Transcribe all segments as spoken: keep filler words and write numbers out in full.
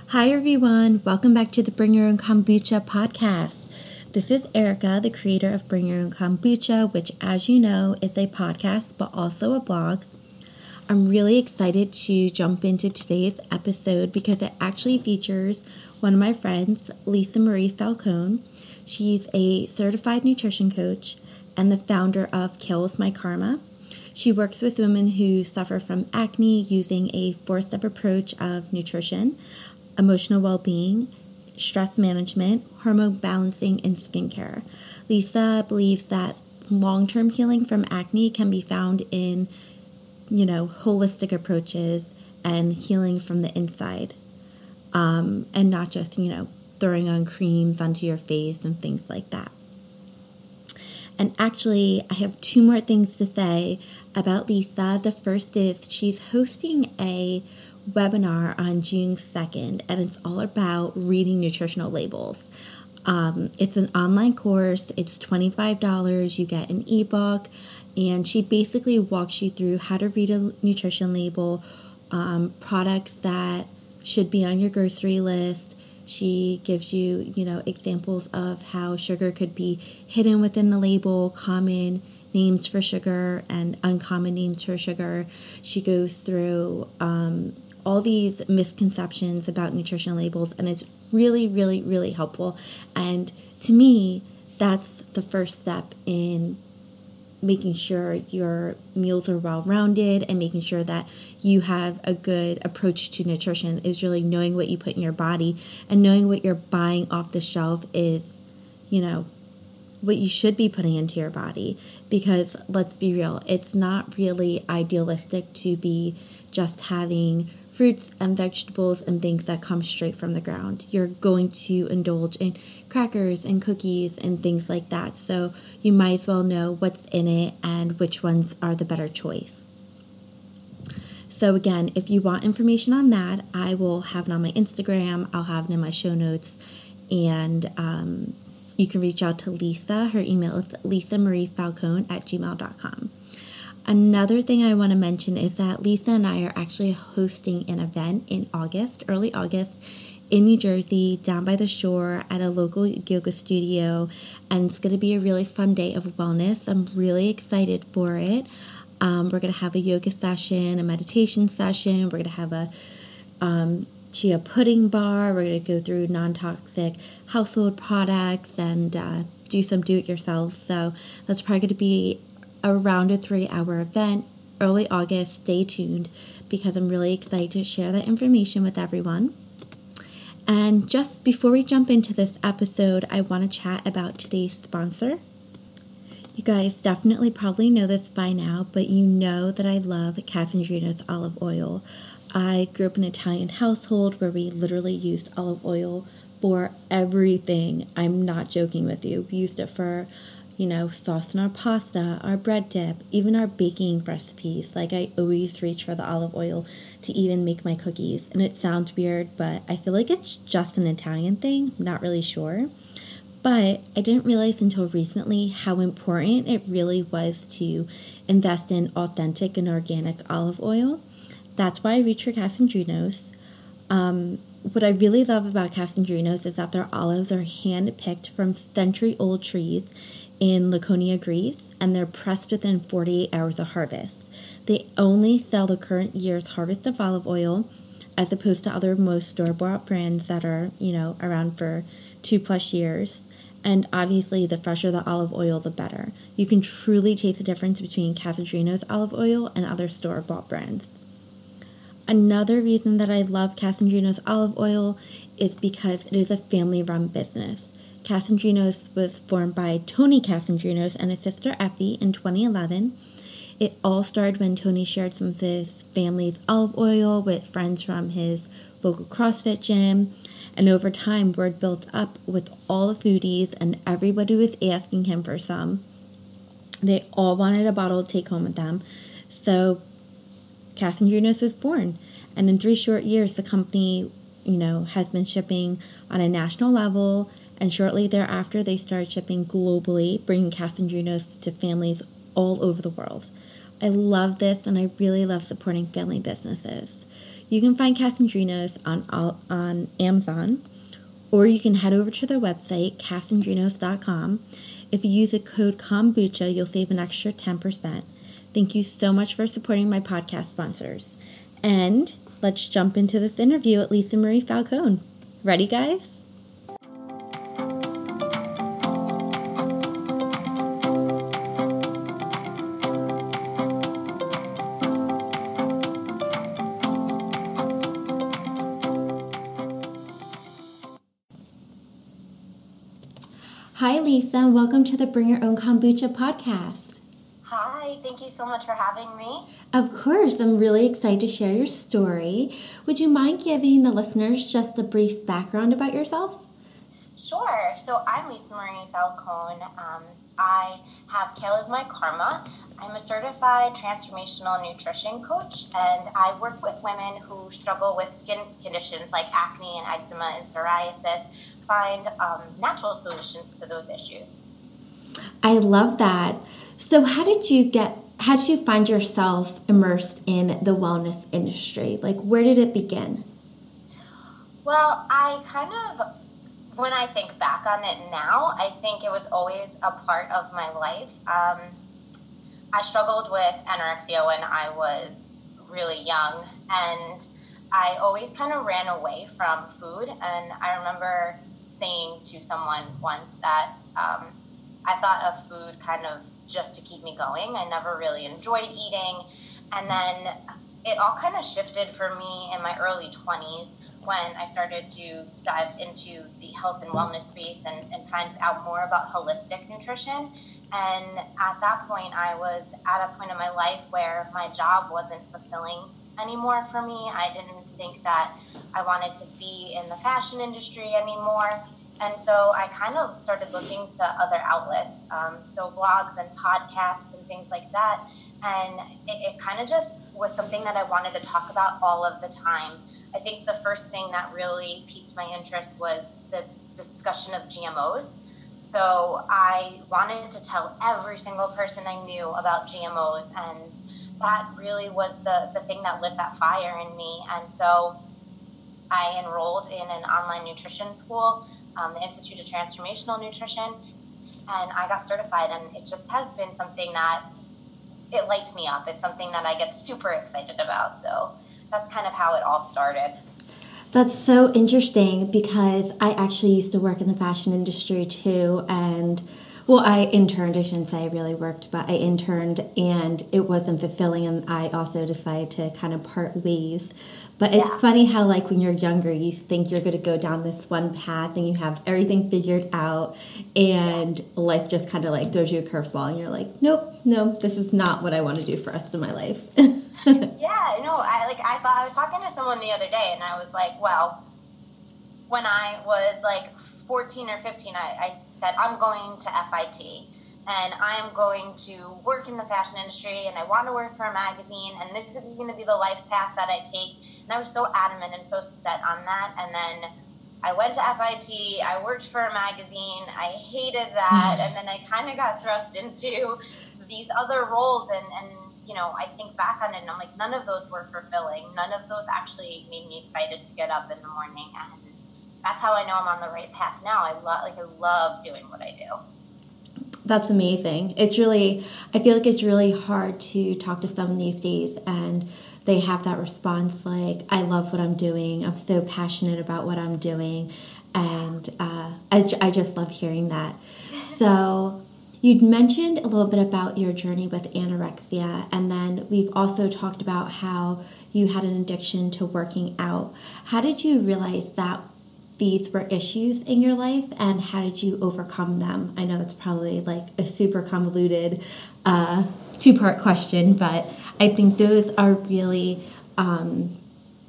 Hi everyone, welcome back to the Bring Your Own Kombucha podcast. This is Erica, the creator of Bring Your Own Kombucha, which, as you know, is a podcast but also a blog. I'm really excited to jump into today's episode because it actually features one of my friends, Lisa Marie Falcone. She's a certified nutrition coach and the founder of Kills My Karma. She works with women who suffer from acne using a four-step approach of nutrition, emotional well-being, stress management, hormone balancing, and skincare. Lisa believes that long-term healing from acne can be found in, you know, holistic approaches and healing from the inside, um, and not just, you know, throwing on creams onto your face and things like that. And actually, I have two more things to say about Lisa. The first is she's hosting a webinar on June second, and it's all about reading nutritional labels. Um, it's an online course. It's twenty-five dollars. You get an ebook, and she basically walks you through how to read a nutrition label, um, products that should be on your grocery list. She gives you, you know, examples of how sugar could be hidden within the label, common names for sugar and uncommon names for sugar. She goes through um, all these misconceptions about nutrition labels, and it's really, really, really helpful. And to me, that's the first step in making sure your meals are well-rounded and making sure that you have a good approach to nutrition is really knowing what you put in your body and knowing what you're buying off the shelf is, you know, what you should be putting into your body. Because let's be real, it's not really idealistic to be just having fruits and vegetables and things that come straight from the ground. You're going to indulge in crackers and cookies and things like that. So you might as well know what's in it and which ones are the better choice. So again, if you want information on that, I will have it on my Instagram. I'll have it in my show notes. And um, you can reach out to Lisa. Her email is lisa marie falcone at gmail dot com. Another thing I want to mention is that Lisa and I are actually hosting an event in August, early August, in New Jersey, down by the shore at a local yoga studio, and it's going to be a really fun day of wellness. I'm really excited for it. Um, we're going to have a yoga session, a meditation session. We're going to have a um, chia pudding bar. We're going to go through non-toxic household products and uh, do some do-it-yourself. So that's probably going to be around a three-hour event, early August. Stay tuned because I'm really excited to share that information with everyone. And just before we jump into this episode, I want to chat about today's sponsor. You guys definitely probably know this by now, but you know that I love Kasandrino's olive oil. I grew up in an Italian household where we literally used olive oil for everything. I'm not joking with you. We used it for, you know, sauce in our pasta, our bread dip, even our baking recipes. Like, I always reach for the olive oil to even make my cookies. And it sounds weird, but I feel like it's just an Italian thing. I'm not really sure. But I didn't realize until recently how important it really was to invest in authentic and organic olive oil. That's why I reach for Kasandrino's. Um, what I really love about Kasandrino's is that their olives are hand-picked from century-old trees in Laconia, Greece, and they're pressed within forty-eight hours of harvest. They only sell the current year's harvest of olive oil, as opposed to other most store-bought brands that are, you know, around for two plus years. And obviously, the fresher the olive oil, the better. You can truly taste the difference between Kasandrino's olive oil and other store-bought brands. Another reason that I love Kasandrino's olive oil is because it is a family-run business. Kasandrino's was formed by Tony Kasandrino's and his sister Effie in twenty eleven. It all started when Tony shared some of his family's olive oil with friends from his local CrossFit gym. And over time, word built up with all the foodies, and everybody was asking him for some. They all wanted a bottle to take home with them. So Kasandrino's was born. And in three short years, the company, you know, has been shipping on a national level. And shortly thereafter, they started shipping globally, bringing Kasandrino's to families all over the world. I love this, and I really love supporting family businesses. You can find Cassandrinos on all, on Amazon, or you can head over to their website, cassandrinos dot com. If you use the code kombucha, you'll save an extra ten percent. Thank you so much for supporting my podcast sponsors. And let's jump into this interview with Lisa Marie Falcone. Ready, guys? Hi, Lisa, and welcome to the Bring Your Own Kombucha podcast. Hi, thank you so much for having me. Of course, I'm really excited to share your story. Would you mind giving the listeners just a brief background about yourself? Sure. So I'm Lisa Marie Falcone. Um, I have Kale as my karma. I'm a certified transformational nutrition coach, and I work with women who struggle with skin conditions like acne and eczema and psoriasis, find um, natural solutions to those issues. I love that. So how did you get, how did you find yourself immersed in the wellness industry? Like, where did it begin? Well, I kind of, when I think back on it now, I think it was always a part of my life. Um, I struggled with anorexia when I was really young, and I always kind of ran away from food. And I remember saying to someone once that um, I thought of food kind of just to keep me going. I never really enjoyed eating. And then it all kind of shifted for me in my early twenties when I started to dive into the health and wellness space and, and find out more about holistic nutrition. And at that point, I was at a point in my life where my job wasn't fulfilling anymore for me. I didn't think that I wanted to be in the fashion industry anymore. And so I kind of started looking to other outlets, um, so blogs and podcasts and things like that. And it, it kind of just was something that I wanted to talk about all of the time. I think the first thing that really piqued my interest was the discussion of G M Os. So I wanted to tell every single person I knew about G M Os, and that really was the, the thing that lit that fire in me. And so I enrolled in an online nutrition school, um, the Institute of Transformational Nutrition, and I got certified, and it just has been something that it lights me up. It's something that I get super excited about. So that's kind of how it all started. That's so interesting because I actually used to work in the fashion industry too, and well, I interned, I shouldn't say I really worked, but I interned and it wasn't fulfilling, and I also decided to kind of part ways. But it's yeah. funny how, like, when you're younger, you think you're going to go down this one path and you have everything figured out, and yeah. life just kind of, like, throws you a curveball, and you're like, nope, no, this is not what I want to do for the rest of my life. yeah, no, I, like, I thought, I was talking to someone the other day, and I was like, well, when I was, like, fourteen or fifteen, I, I said, I'm going to F I T, and I'm going to work in the fashion industry, and I want to work for a magazine, and this is going to be the life path that I take. And I was so adamant and so set on that. And then I went to F I T, I worked for a magazine, I hated that, and then I kind of got thrust into these other roles, and, and, you know, I think back on it, and I'm like, none of those were fulfilling. None of those actually made me excited to get up in the morning, and that's how I know I'm on the right path now. I love, like, I love doing what I do. That's amazing. It's really, I feel like it's really hard to talk to someone these days and they have that response like, I love what I'm doing. I'm so passionate about what I'm doing. And uh, I, I just love hearing that. So you'd mentioned a little bit about your journey with anorexia. And then we've also talked about how you had an addiction to working out. How did you realize that these were issues in your life, and how did you overcome them? I know that's probably like a super convoluted uh, two-part question, but I think those are really, um,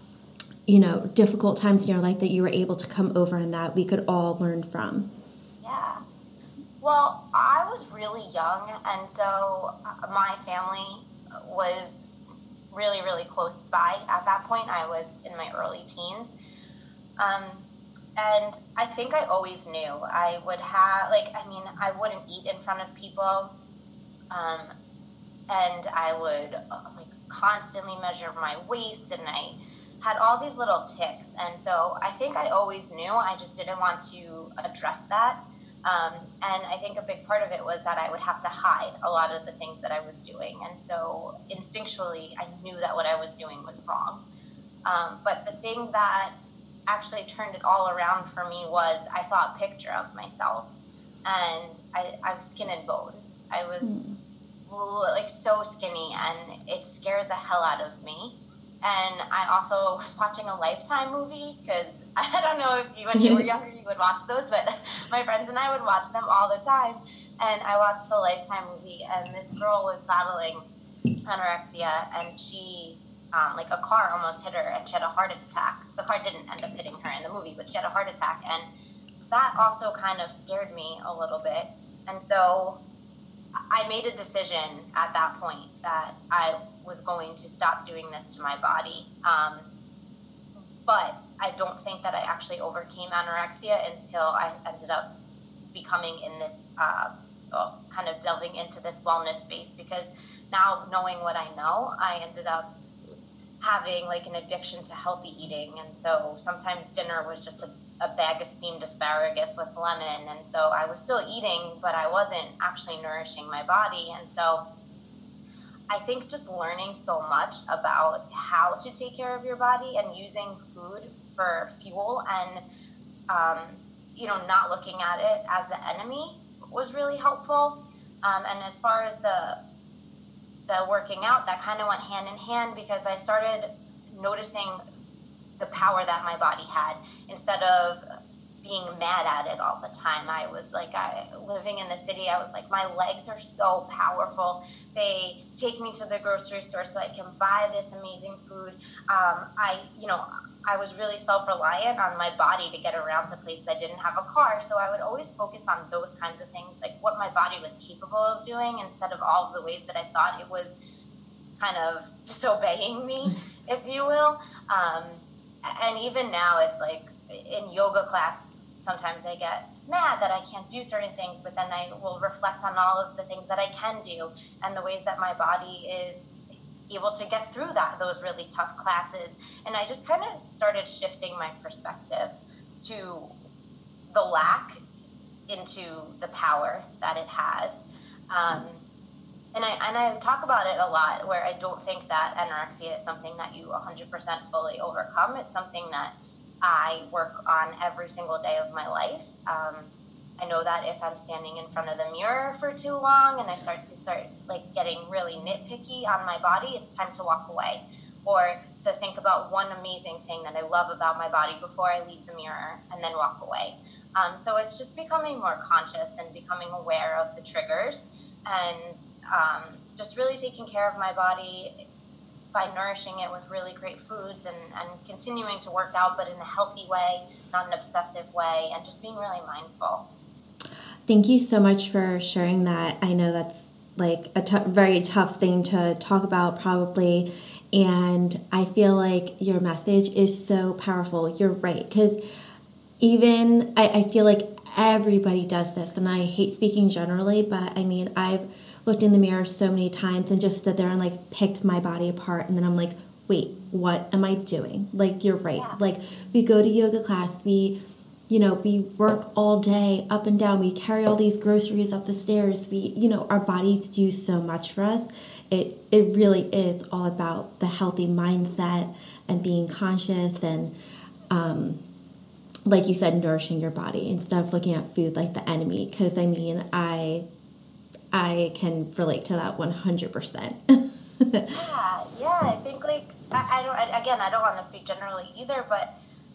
you know, difficult times in your life that you were able to come over and that we could all learn from. Yeah. Well, I was really young, and so my family was really, really close by at that point. I was in my early teens. Um, And I think I always knew I would have, like, I mean, I wouldn't eat in front of people. Um, and I would, uh, like, constantly measure my waist. And I, had all these little tics. And so I think I always knew, I just didn't want to address that. Um, and I think a big part of it was that I would have to hide a lot of the things that I was doing. And so instinctually, I knew that what I was doing was wrong. Um, but the thing that actually turned it all around for me was I saw a picture of myself, and I, I was skin and bones. I was mm. like so skinny, and it scared the hell out of me. And I also was watching a Lifetime movie, because I don't know if you, when you were younger, you would watch those, but my friends and I would watch them all the time. And I watched a Lifetime movie, and this girl was battling anorexia, and she, um, like a car almost hit her, and she had a heart attack. The car didn't end up hitting her in the movie, but she had a heart attack. And that also kind of scared me a little bit. And so I made a decision at that point that I was going to stop doing this to my body. Um, but I don't think that I actually overcame anorexia until I ended up becoming in this, uh, well, kind of delving into this wellness space, because now knowing what I know, I ended up having like an addiction to healthy eating. And so sometimes dinner was just a, a bag of steamed asparagus with lemon. And so I was still eating, but I wasn't actually nourishing my body. And so I think just learning so much about how to take care of your body and using food for fuel, and, um, you know, not looking at it as the enemy was really helpful. Um, and as far as the the working out, that kind of went hand in hand, because I started noticing the power that my body had. Instead of being mad at it all the time, I was like, I, living in the city, I was like, my legs are so powerful. They take me to the grocery store so I can buy this amazing food. Um, I, you know, I was really self-reliant on my body to get around to places. I didn't have a car, so I would always focus on those kinds of things, like what my body was capable of doing, instead of all of the ways that I thought it was kind of just obeying me, if you will. Um, and even now, it's like in yoga class, sometimes I get mad that I can't do certain things, but then I will reflect on all of the things that I can do and the ways that my body is able to get through that those really tough classes. And I just kind of started shifting my perspective to the lack into the power that it has. Um, and I and I talk about it a lot, where I don't think that anorexia is something that you one hundred percent fully overcome. It's something that I work on every single day of my life. Um, I know that if I'm standing in front of the mirror for too long and I start to start like getting really nitpicky on my body, it's time to walk away, or to think about one amazing thing that I love about my body before I leave the mirror and then walk away. Um, so it's just becoming more conscious and becoming aware of the triggers, and um, just really taking care of my body by nourishing it with really great foods, and, and continuing to work out, but in a healthy way, not an obsessive way, and just being really mindful. Thank you so much for sharing that. I know that's like a t- very tough thing to talk about probably, and I feel like your message is so powerful. You're right, because even I, I feel like everybody does this, and I hate speaking generally, but I mean, I've looked in the mirror so many times and just stood there and like picked my body apart, and then I'm like, wait, what am I doing? Like, you're right. Yeah. Like, we go to yoga class, we you know, we work all day up and down. We carry all these groceries up the stairs. We, you know, our bodies do so much for us. It it really is all about the healthy mindset and being conscious and, um, like you said, nourishing your body instead of looking at food like the enemy. Because I mean, I I can relate to that one hundred percent. yeah, yeah. I think like I, I don't. I, again, I don't want to speak generally either, but.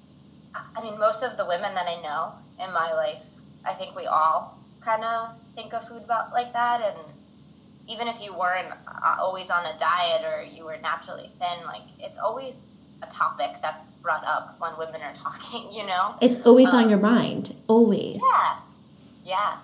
I mean, most of the women that I know in my life, I think we all kind of think of food about like that. And even if you weren't always on a diet or you were naturally thin, like it's always a topic that's brought up when women are talking, you know? It's always um, on your mind. mind, always. Yeah, yeah.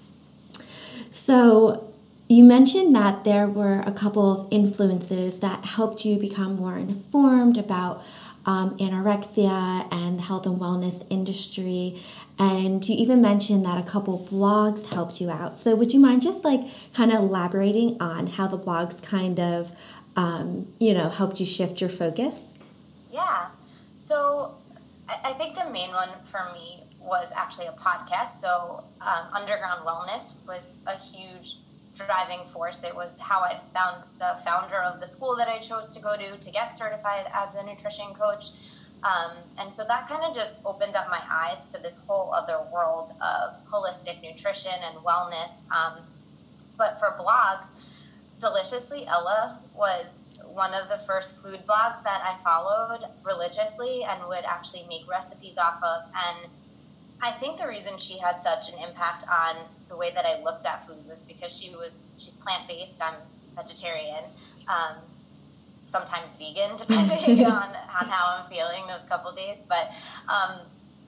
So you mentioned that there were a couple of influences that helped you become more informed about Um, anorexia and the health and wellness industry, and you even mentioned that a couple blogs helped you out. So would you mind just like kind of elaborating on how the blogs kind of, um, you know, helped you shift your focus? Yeah. So I, I think the main one for me was actually a podcast. So um, Underground Wellness was a huge driving force. It was how I found the founder of the school that I chose to go to to get certified as a nutrition coach. Um, and so that kind of just opened up my eyes to this whole other world of holistic nutrition and wellness. Um, but for blogs, Deliciously Ella was one of the first food blogs that I followed religiously and would actually make recipes off of. And I think the reason she had such an impact on the way that I looked at food was because she was, she's plant-based, I'm vegetarian, um, sometimes vegan, depending on, on how I'm feeling those couple days. But um,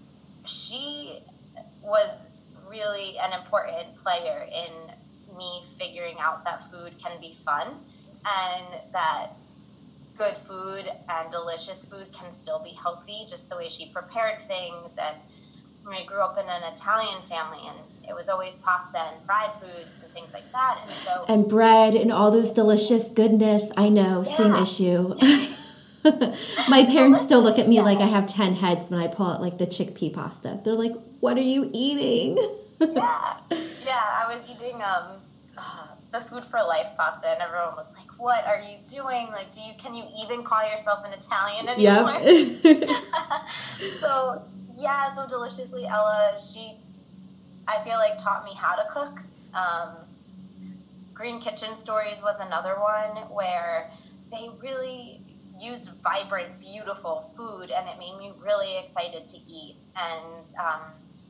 she was really an important player in me figuring out that food can be fun and that good food and delicious food can still be healthy, just the way she prepared things. And I grew up in an Italian family, and it was always pasta and fried foods and things like that. And so and bread and all those delicious goodness. I know, yeah. same issue. My parents still look at me like I have ten heads when I pull out like the chickpea pasta. They're like, "What are you eating?" yeah, yeah. I was eating um uh, the Food for Life pasta, and everyone was like, "What are you doing? Like, do you can you even call yourself an Italian anymore?" Yep. So yeah, so Deliciously Ella, she, I feel like, taught me how to cook. Um, Green Kitchen Stories was another one where they really used vibrant, beautiful food, and it made me really excited to eat. And um,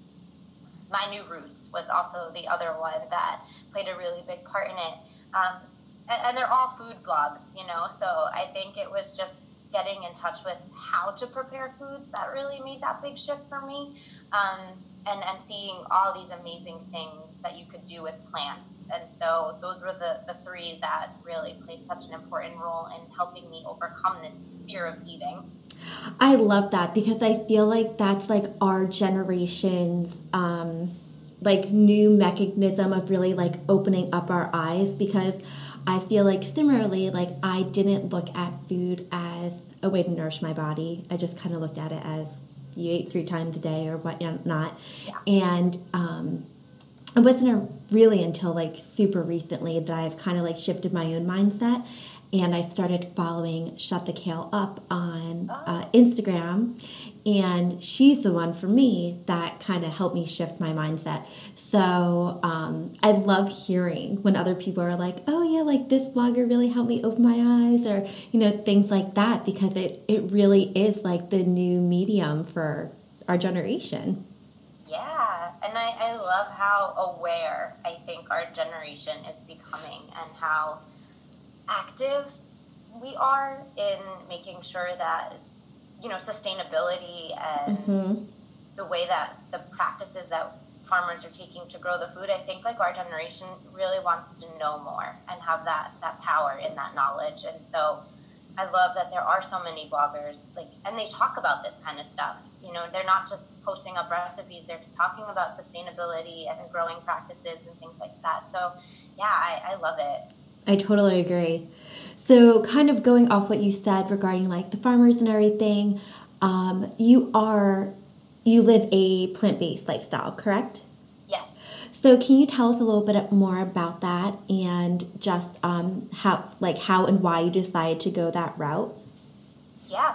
My New Roots was also the other one that played a really big part in it. Um, and, and they're all food blogs, you know, so I think it was just getting in touch with how to prepare foods that really made that big shift for me. Um, and, and seeing all these amazing things that you could do with plants. And so those were the, the three that really played such an important role in helping me overcome this fear of eating. I love that because I feel like that's like our generation's um, like new mechanism of really like opening up our eyes, because I feel like similarly, like I didn't look at food as a way to nourish my body. I just kind of looked at it as you ate three times a day or whatnot. Yeah. And um, it wasn't really until like super recently that I've kind of like shifted my own mindset. And I started following Shut the Kale Up on uh, Instagram. And she's the one for me that kind of helped me shift my mindset. So um, I love hearing when other people are like, oh yeah, like this blogger really helped me open my eyes, or, you know, things like that, because it, it really is like the new medium for our generation. Yeah, and I, I love how aware I think our generation is becoming and how active we are in making sure that, you know, sustainability and Mm-hmm. the way that the practices that farmers are taking to grow the food, I think like our generation really wants to know more and have that, that power in that knowledge. And so I love that there are so many bloggers, like, and they talk about this kind of stuff. You know, they're not just posting up recipes, they're talking about sustainability and growing practices and things like that. So yeah, I, I love it. I totally agree. So kind of going off what you said regarding like the farmers and everything, um, you are, you live a plant-based lifestyle, correct? Yes. So can you tell us a little bit more about that and just um, how, like how and why you decided to go that route? Yeah.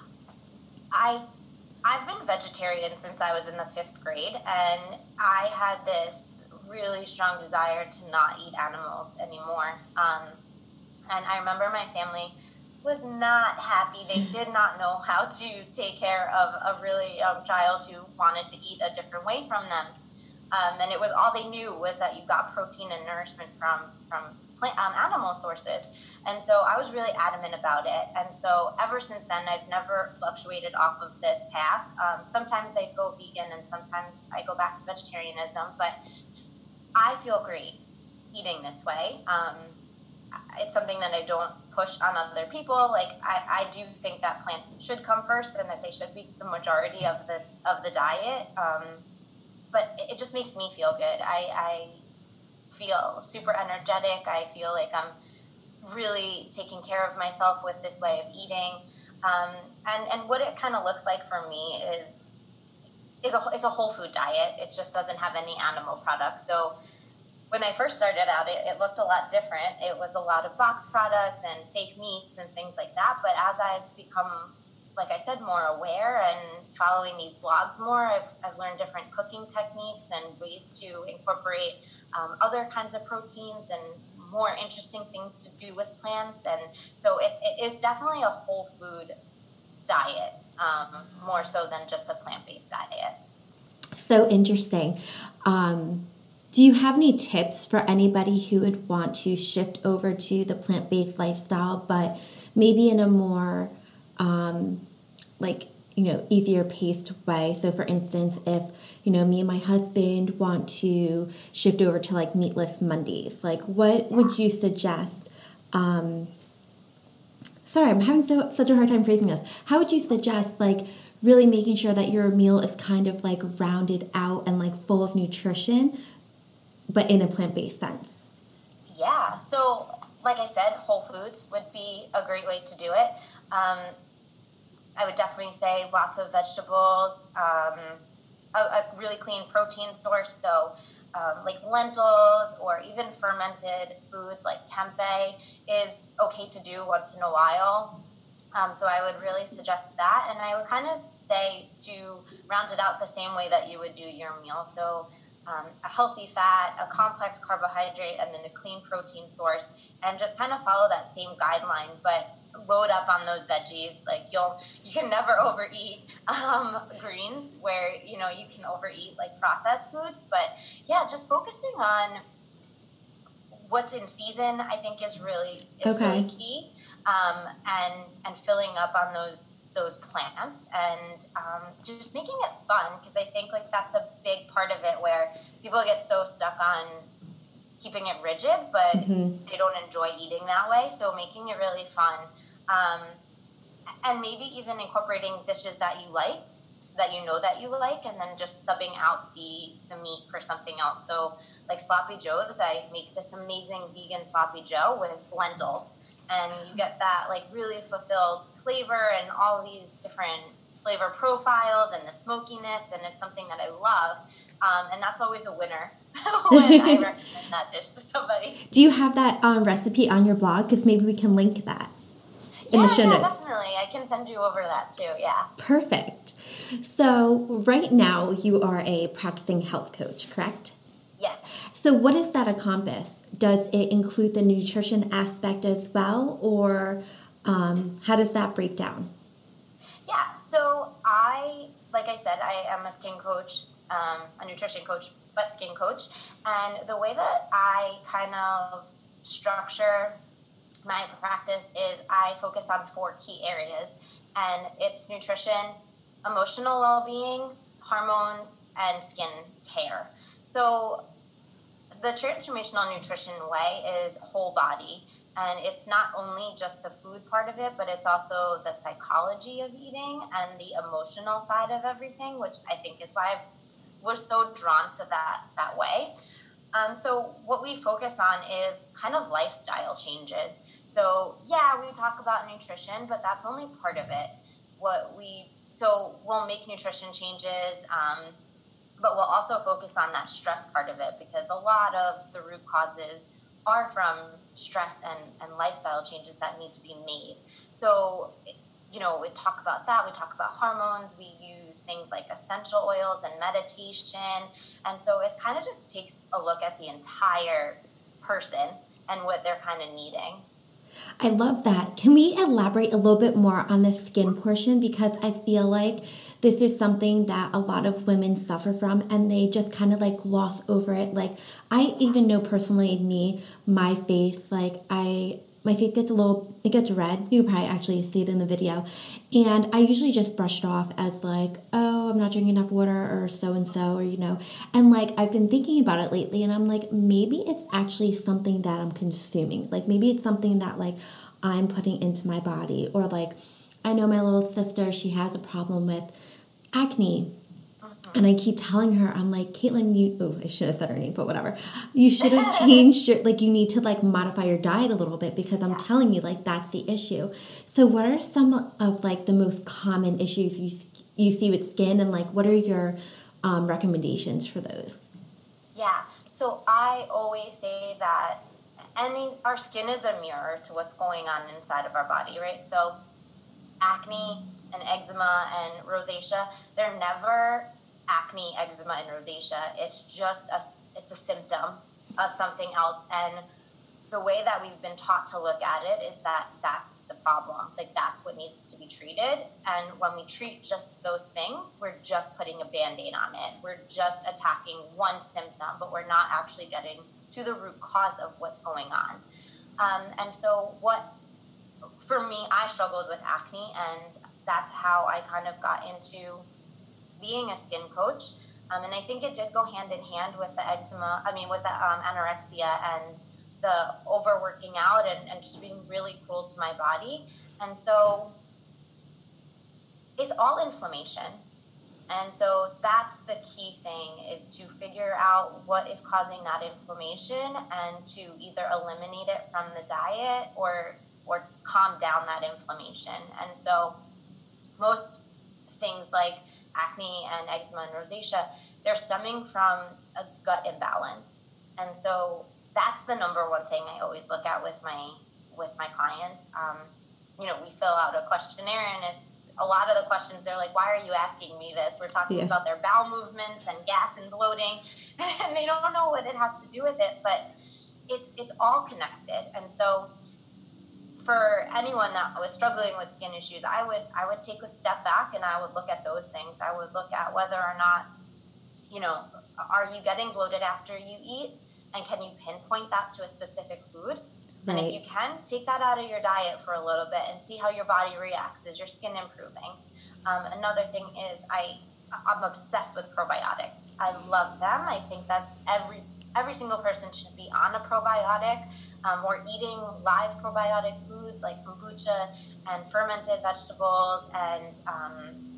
I, I've been vegetarian since I was in the fifth grade, and I had this really strong desire to not eat animals anymore. Um, and I remember my family was not happy. They did not know how to take care of a really young child who wanted to eat a different way from them. Um, and it was all they knew was that you got protein and nourishment from, from plant, um, animal sources. And so I was really adamant about it. And so ever since then, I've never fluctuated off of this path. Um, sometimes I go vegan and sometimes I go back to vegetarianism, but I feel great eating this way. Um, it's something that I don't push on other people. Like I, I do think that plants should come first and that they should be the majority of the of the diet. Um, but it, it just makes me feel good. I, I feel super energetic. I feel like I'm really taking care of myself with this way of eating. Um, and, and what it kind of looks like for me is is a it's a whole food diet. It just doesn't have any animal products. So when I first started out, it, it looked a lot different. It was a lot of box products and fake meats and things like that. But as I've become, like I said, more aware and following these blogs more, I've, I've learned different cooking techniques and ways to incorporate um, other kinds of proteins and more interesting things to do with plants. And so it, it is definitely a whole food diet, um, more so than just a plant-based diet. So interesting. Um, do you have any tips for anybody who would want to shift over to the plant-based lifestyle, but maybe in a more, um, like, you know, easier paced way? So for instance, if, you know, me and my husband want to shift over to like meatless Mondays, like what would you suggest? Um, sorry, I'm having so, such a hard time phrasing this. How would you suggest like really making sure that your meal is kind of like rounded out and like full of nutrition, but in a plant-based sense? Yeah. So like I said, whole foods would be a great way to do it. Um, I would definitely say lots of vegetables, um, a, a really clean protein source. So um, like lentils or even fermented foods like tempeh is okay to do once in a while. Um, so I would really suggest that. And I would kind of say to round it out the same way that you would do your meal. So um, a healthy fat, a complex carbohydrate, and then a clean protein source, and just kind of follow that same guideline, but load up on those veggies. Like you'll, you can never overeat um, greens where, you know, you can overeat like processed foods. But yeah, just focusing on what's in season, I think is really, is okay. really key. Um, and, and filling up on those, those plants and um, just making it fun. Because I think like that's a big part of it where people get so stuck on keeping it rigid, but mm-hmm. they don't enjoy eating that way. So making it really fun. Um, and maybe even incorporating dishes that you like, so that you know that you like, and then just subbing out the, the meat for something else. So like sloppy joes, I make this amazing vegan sloppy joe with lentils, and you get that like really fulfilled flavor and all these different flavor profiles and the smokiness, and it's something that I love. Um, and that's always a winner when I recommend that dish to somebody. Do you have that um, recipe on your blog? Because maybe we can link that. In yeah, the show yeah, notes. Definitely. I can send you over that too, yeah. Perfect. So right now you are a practicing health coach, correct? Yes. So what does that encompass? Does it include the nutrition aspect as well, or um, how does that break down? Yeah, so I, like I said, I am a skin coach, um, a nutrition coach, but skin coach. And the way that I kind of structure my practice is I focus on four key areas, and it's nutrition, emotional well-being, hormones, and skin care. So the transformational nutrition way is whole body, and it's not only just the food part of it, but it's also the psychology of eating and the emotional side of everything, which I think is why I was so drawn to that that way. Um, so what we focus on is kind of lifestyle changes. So yeah, we talk about nutrition, but that's only part of it. What we so we'll make nutrition changes, um, but we'll also focus on that stress part of it, because a lot of the root causes are from stress and, and lifestyle changes that need to be made. So, you know, we talk about that. We talk about hormones. We use things like essential oils and meditation. And so it kind of just takes a look at the entire person and what they're kind of needing. I love that. Can we elaborate a little bit more on the skin portion? Because I feel like this is something that a lot of women suffer from, and they just kind of like gloss over it. Like I even know personally me, my face, like I, my face gets a little, it gets red. You probably actually see it in the video. And I usually just brush it off as like, oh, I'm not drinking enough water or so-and-so, or, you know, and like I've been thinking about it lately, and I'm like, maybe it's actually something that I'm consuming. Like maybe it's something that like I'm putting into my body, or like I know my little sister, she has a problem with acne. And I keep telling her, I'm like, Caitlin, you, oh, I should have said her name, but whatever. You should have changed your, like, you need to, like, modify your diet a little bit because I'm yeah. telling you, like, that's the issue. So what are some of, like, the most common issues you you see with skin, and, like, what are your um, recommendations for those? Yeah. So I always say that any, our skin is a mirror to what's going on inside of our body, right? So acne and eczema and rosacea, they're never acne, eczema, and rosacea. It's just a, it's a symptom of something else. And the way that we've been taught to look at it is that that's the problem. Like, that's what needs to be treated. And when we treat just those things, we're just putting a Band-Aid on it. We're just attacking one symptom, but we're not actually getting to the root cause of what's going on. Um, and so what, for me, I struggled with acne, and that's how I kind of got into being a skin coach. Um, and I think it did go hand in hand with the eczema, I mean, with the um, anorexia and the overworking out and, and just being really cruel to my body. And so it's all inflammation. And so that's the key thing, is to figure out what is causing that inflammation and to either eliminate it from the diet or or calm down that inflammation. And so most things like acne and eczema and rosacea, they're stemming from a gut imbalance. And so that's the number one thing I always look at with my with my clients. Um, you know, we fill out a questionnaire, and it's a lot of the questions, they're like, why are you asking me this? We're talking yeah. about their bowel movements and gas and bloating, and they don't know what it has to do with it, but it's it's all connected. And so for anyone that was struggling with skin issues, I would I would take a step back and I would look at those things. I would look at whether or not, you know, are you getting bloated after you eat? And can you pinpoint that to a specific food? Right. And if you can, take that out of your diet for a little bit and see how your body reacts. Is your skin improving? Um, another thing is I, I'm obsessed with probiotics. I love them. I think that every every single person should be on a probiotic. Um, we're eating live probiotic foods like kombucha and fermented vegetables and um,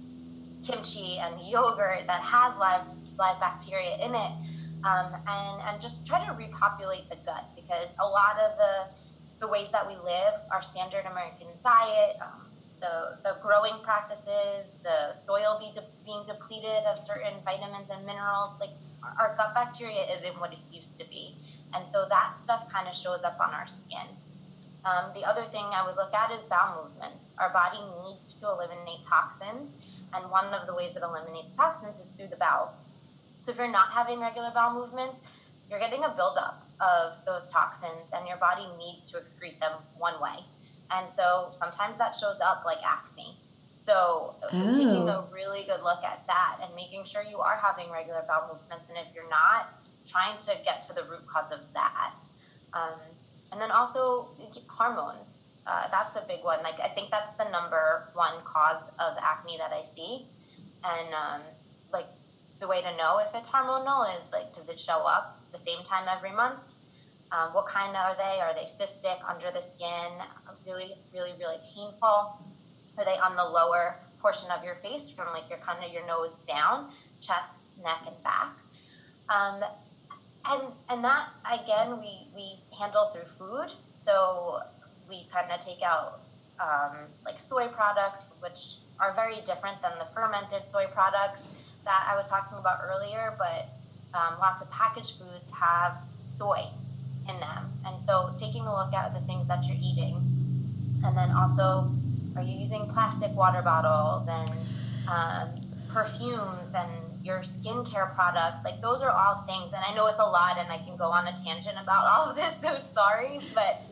kimchi and yogurt that has live live bacteria in it. Um, and, and just try to repopulate the gut, because a lot of the the ways that we live, our standard American diet, um, the, the growing practices, the soil be de- being depleted of certain vitamins and minerals, like our, our gut bacteria isn't what it used to be. And so that stuff kind of shows up on our skin. Um, the other thing I would look at is bowel movements. Our body needs to eliminate toxins, and one of the ways it eliminates toxins is through the bowels. So if you're not having regular bowel movements, you're getting a buildup of those toxins, and your body needs to excrete them one way. And so sometimes that shows up like acne. So oh. taking a really good look at that and making sure you are having regular bowel movements, and if you're not, trying to get to the root cause of that. Um, and then also hormones. Uh, that's a big one. Like, I think that's the number one cause of acne that I see. And um, like, the way to know if it's hormonal is, like, does it show up the same time every month? Um, what kind are they? Are they cystic, under the skin, really, really, really painful? Are they on the lower portion of your face, from like your kind of your nose down, chest, neck, and back? Um, and and that, again, we, we handle through food. So we kind of take out um, like soy products, which are very different than the fermented soy products that I was talking about earlier, but um, lots of packaged foods have soy in them. And so taking a look at the things that you're eating. And then also, are you using plastic water bottles and um, perfumes and your skincare products? Like, those are all things. And I know it's a lot, and I can go on a tangent about all of this, so sorry. But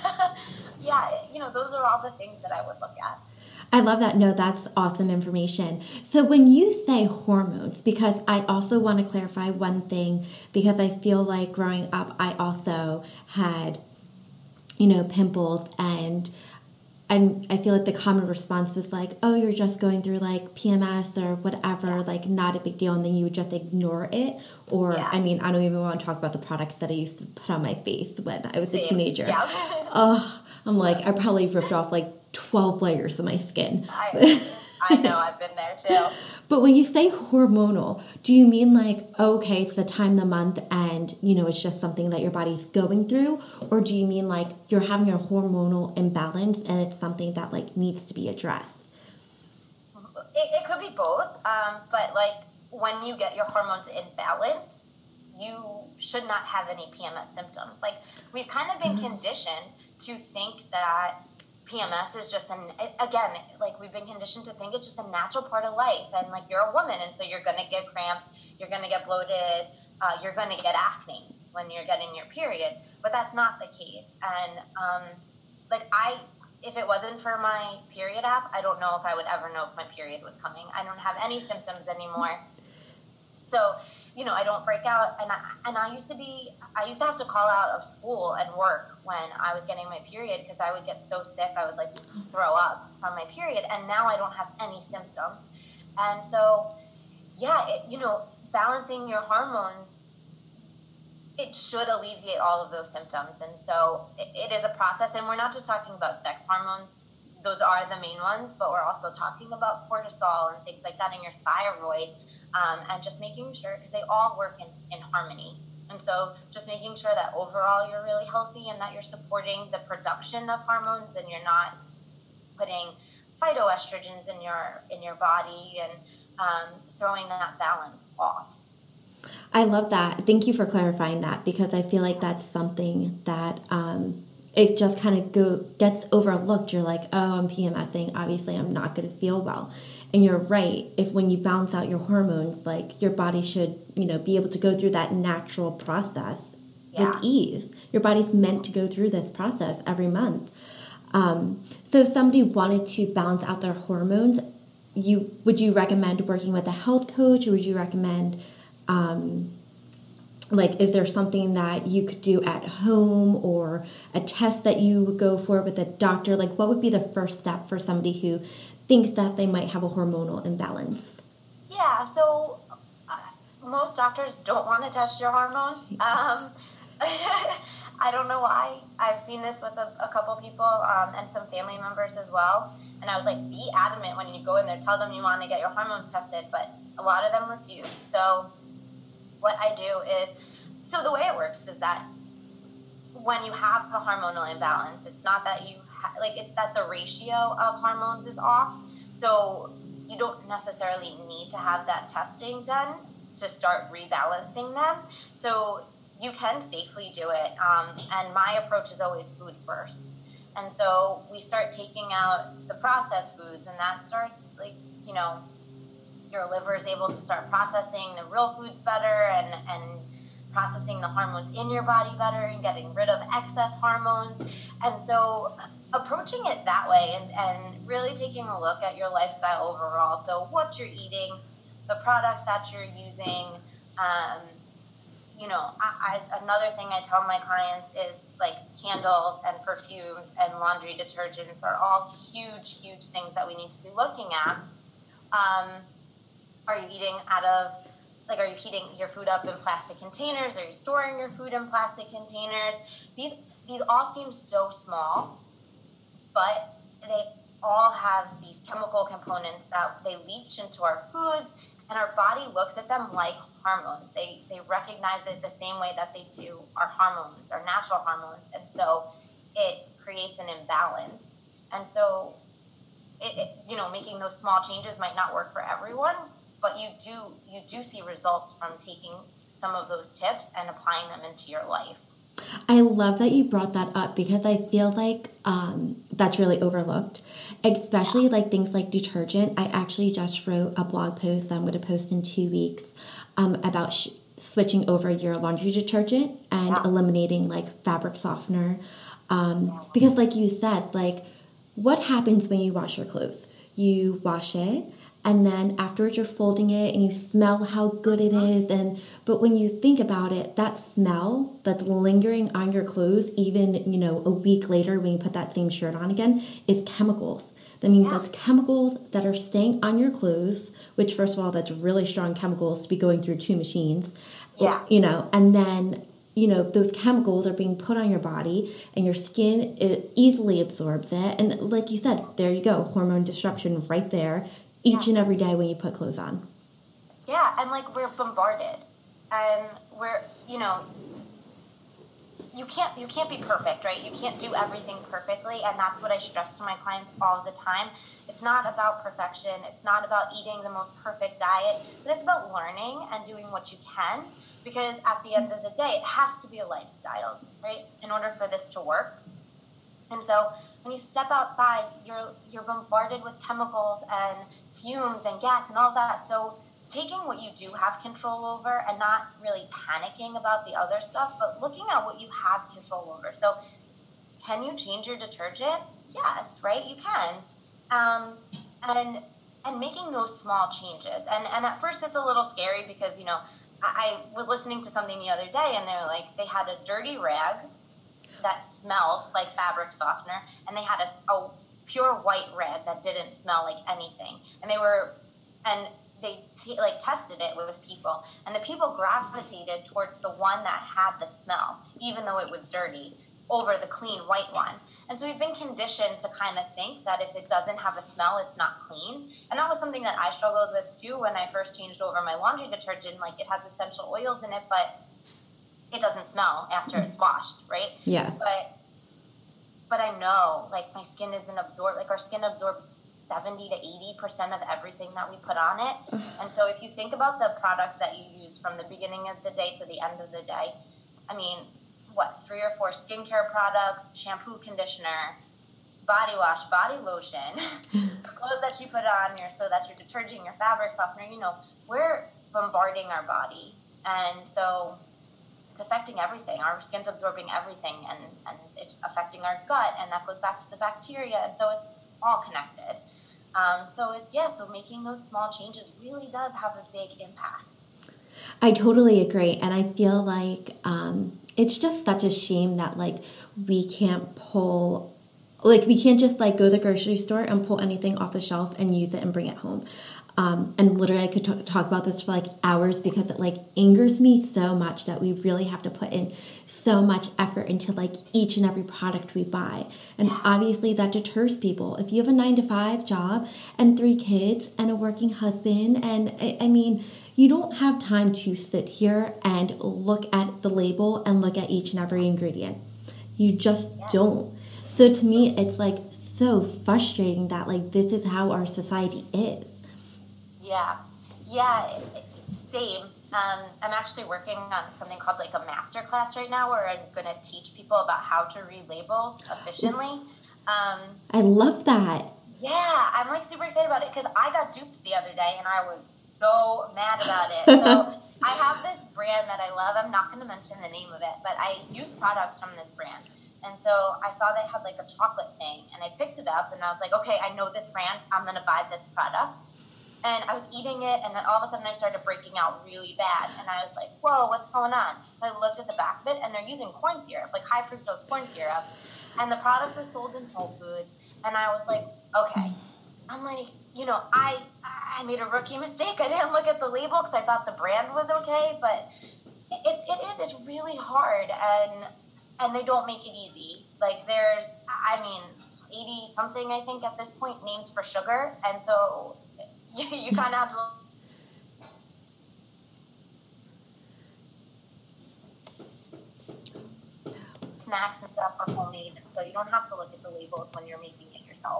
yeah, you know, those are all the things that I would look at. I love that. No, that's awesome information. So when you say hormones, because I also want to clarify one thing, because I feel like growing up, I also had, you know, pimples, and I'm, I feel like the common response was like, oh, you're just going through like P M S or whatever, yeah. like not a big deal, and then you would just ignore it. Or, yeah. I mean, I don't even want to talk about the products that I used to put on my face when I was Same. a teenager. Yeah. Oh, I'm like, I probably ripped off like twelve layers of my skin. I, I know, I've been there too. But when you say hormonal, do you mean like, okay, it's the time of the month and, you know, it's just something that your body's going through? Or do you mean like you're having a hormonal imbalance and it's something that like needs to be addressed? It, it could be both. Um, but like when you get your hormones in balance, you should not have any P M S symptoms. Like we've kind of been mm-hmm. conditioned to think that P M S is just an, again, like we've been conditioned to think it's just a natural part of life. And like you're a woman, and so you're going to get cramps, you're going to get bloated, uh, you're going to get acne when you're getting your period. But that's not the case. And um, like I, if it wasn't for my period app, I don't know if I would ever know if my period was coming. I don't have any symptoms anymore. So, you know, I don't break out. And I, and I used to be, I used to have to call out of school and work when I was getting my period because I would get so sick, I would like throw up from my period. And now I don't have any symptoms. And so, yeah, it, you know, balancing your hormones, it should alleviate all of those symptoms. And so it, it is a process. And we're not just talking about sex hormones. Those are the main ones, but we're also talking about cortisol and things like that in your thyroid. Um, and just making sure, because they all work in, in harmony. And so just making sure that overall you're really healthy and that you're supporting the production of hormones and you're not putting phytoestrogens in your in your body and um, throwing that balance off. I love that. Thank you for clarifying that, because I feel like that's something that um, it just kind of go gets overlooked. You're like, oh, I'm PMSing. Obviously, I'm not going to feel well. And you're right. If when you balance out your hormones, like your body should, you know, be able to go through that natural process yeah. with ease. Your body's meant to go through this process every month. Um, so if somebody wanted to balance out their hormones, you would you recommend working with a health coach, or would you recommend, um, like, is there something that you could do at home or a test that you would go for with a doctor? Like, what would be the first step for somebody who thinks that they might have a hormonal imbalance? Yeah, so uh, most doctors don't want to touch your hormones. Um, I don't know why. I've seen this with a, a couple people um, and some family members as well. And I was like, be adamant when you go in there. Tell them you want to get your hormones tested. But a lot of them refuse. So what I do is, so the way it works is that when you have a hormonal imbalance, it's not that you like it's that the ratio of hormones is off. So you don't necessarily need to have that testing done to start rebalancing them. So you can safely do it. Um, and my approach is always food first. And so we start taking out the processed foods, and that starts like, you know, your liver is able to start processing the real foods better and, and processing the hormones in your body better and getting rid of excess hormones. And so approaching it that way and, and really taking a look at your lifestyle overall. So what you're eating, the products that you're using. Um, you know, I, I, another thing I tell my clients is like candles and perfumes and laundry detergents are all huge, huge things that we need to be looking at. Um, are you eating out of, like, are you heating your food up in plastic containers? Are you storing your food in plastic containers? These these all seem so small, but they all have these chemical components that they leach into our foods, and our body looks at them like hormones. They they recognize it the same way that they do our hormones, our natural hormones, and so it creates an imbalance. And so, it, it you know, making those small changes might not work for everyone, but you do you do see results from taking some of those tips and applying them into your life. I love that you brought that up, because I feel like um, that's really overlooked, especially like things like detergent. I actually just wrote a blog post that I'm going to post in two weeks um, about sh- switching over your laundry detergent and yeah. eliminating like fabric softener. Um, because like you said, like what happens when you wash your clothes? You wash it, and then afterwards you're folding it and you smell how good it is. And but when you think about it, that smell that's lingering on your clothes, even, you know, a week later when you put that same shirt on again, is chemicals. That means yeah. that's chemicals that are staying on your clothes, which first of all, that's really strong chemicals to be going through two machines. Yeah. You know, and then you know, those chemicals are being put on your body and your skin it easily absorbs it. And like you said, there you go, hormone disruption right there each yeah. and every day when you put clothes on. Yeah, and like we're bombarded and we're, you know, you can't you can't be perfect, right? You can't do everything perfectly, and that's what I stress to my clients all the time. It's not about perfection. It's not about eating the most perfect diet, but it's about learning and doing what you can, because at the end of the day, it has to be a lifestyle, right? In order for this to work. And so when you step outside, you're you're bombarded with chemicals and fumes and gas and all that. So taking what you do have control over and not really panicking about the other stuff, but looking at what you have control over. So can you change your detergent? Yes, right? You can. Um, and and making those small changes. And, and at first it's a little scary because, you know, I, I was listening to something the other day and they were like, they had a dirty rag that smelled like fabric softener, and they had a, a pure white rag that didn't smell like anything. And they were, and they t- like tested it with people, and the people gravitated towards the one that had the smell, even though it was dirty, over the clean white one. And so we've been conditioned to kind of think that if it doesn't have a smell, it's not clean. And that was something that I struggled with too when I first changed over my laundry detergent. Like, it has essential oils in it, but it doesn't smell after it's washed, right? Yeah. But but I know, like, my skin isn't absorbed. Like, our skin absorbs seventy to eighty percent of everything that we put on it. And so if you think about the products that you use from the beginning of the day to the end of the day, I mean, what, three or four skincare products, shampoo, conditioner, body wash, body lotion, the clothes that you put on, your so that's your detergent, your fabric softener, you know, we're bombarding our body. And so it's affecting everything. Our skin's absorbing everything, and, and it's affecting our gut, and that goes back to the bacteria. And so it's all connected. Um, so it's, yeah, so making those small changes really does have a big impact. I totally agree. And I feel like um, it's just such a shame that, like, we can't pull, like, we can't just, like, go to the grocery store and pull anything off the shelf and use it and bring it home. Um, and literally I could t- talk about this for, like, hours because it, like, angers me so much that we really have to put in so much effort into, like, each and every product we buy. And obviously that deters people. If you have a nine to five job and three kids and a working husband, and I, I mean, you don't have time to sit here and look at the label and look at each and every ingredient. You just don't. So to me, it's, like, so frustrating that, like, this is how our society is. Yeah, yeah, same. Um, I'm actually working on something called, like, a master class right now where I'm going to teach people about how to read labels efficiently. Um, I love that. Yeah, I'm, like, super excited about it because I got duped the other day and I was so mad about it. So I have this brand that I love. I'm not going to mention the name of it, but I use products from this brand. And so I saw they had, like, a chocolate thing, and I picked it up and I was like, okay, I know this brand. I'm going to buy this product. And I was eating it, and then all of a sudden I started breaking out really bad. And I was like, whoa, what's going on? So I looked at the back of it, and they're using corn syrup, like high fructose corn syrup. And the product was sold in Whole Foods. And I was like, okay. I'm like, you know, I I made a rookie mistake. I didn't look at the label because I thought the brand was okay. But it's, it is, it's really hard. And, and they don't make it easy. Like, there's, I mean, eighty something, I think, at this point, names for sugar. And so you kind of have to snacks and stuff are homemade, so you don't have to look at the labels when you're making it yourself.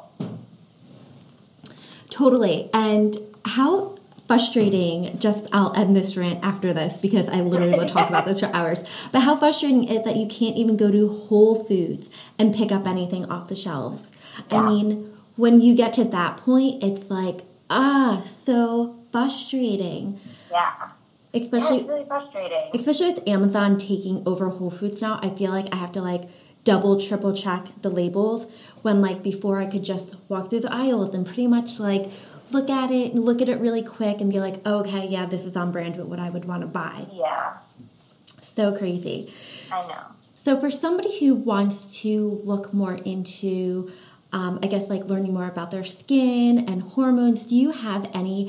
Totally. And how frustrating, just I'll end this rant after this because I literally will talk about this for hours, but how frustrating is that you can't even go to Whole Foods and pick up anything off the shelves. Yeah. I mean, when you get to that point, it's like, ah, so frustrating. Yeah. Especially, yeah, it's really frustrating. Especially with Amazon taking over Whole Foods now, I feel like I have to, like, double, triple check the labels when, like, before I could just walk through the aisles and pretty much, like, look at it and look at it really quick and be like, okay, yeah, this is on brand with what I would want to buy. Yeah. So crazy. I know. So for somebody who wants to look more into, um, I guess, like, learning more about their skin and hormones, do you have any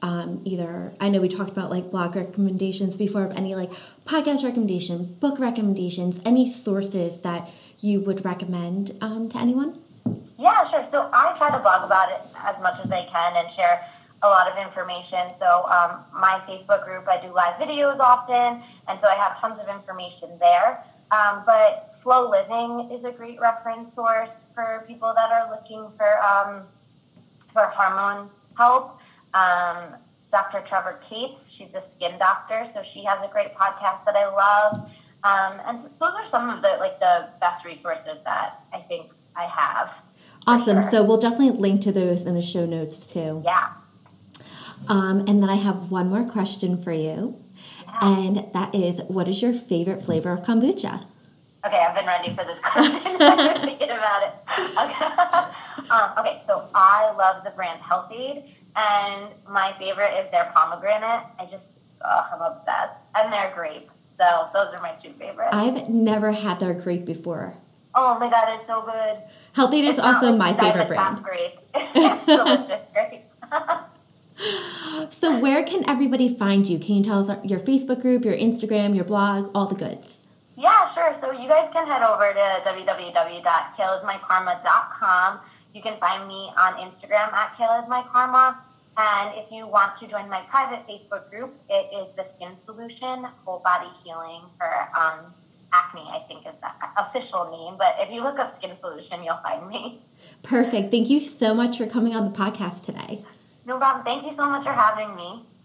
um, either, I know we talked about like blog recommendations before, but any like podcast recommendation, book recommendations, any sources that you would recommend um, to anyone? Yeah, sure. So I try to blog about it as much as I can and share a lot of information. So um, my Facebook group, I do live videos often, and so I have tons of information there. Um, but Flow Living is a great reference source for people that are looking for um, for hormone help. Um, Doctor Trevor Cates, she's a skin doctor, so she has a great podcast that I love. Um, and those are some of the like the best resources that I think I have. Awesome. Sure. So we'll definitely link to those in the show notes too. Yeah. Um, and then I have one more question for you. Yeah. And that is, what is your favorite flavor of kombucha? Okay, I've been ready for this question. I've been thinking about it. Okay. um, okay, so I love the brand Health-Ade, and my favorite is their pomegranate. I just, oh, I'm obsessed. And their grape. So those are my two favorites. I've never had their grape before. Oh my god, it's so good. Health-Ade is also like my favorite brand. Grape. It's delicious grape. So where can everybody find you? Can you tell us your Facebook group, your Instagram, your blog, all the goods? Yeah, sure. So you guys can head over to w w w dot kale is my karma dot com. You can find me on Instagram at kale is my karma. And if you want to join my private Facebook group, it is the Skin Solution Whole Body Healing for um, acne, I think is the official name. But if you look up Skin Solution, you'll find me. Perfect. Thank you so much for coming on the podcast today. No problem. Thank you so much for having me.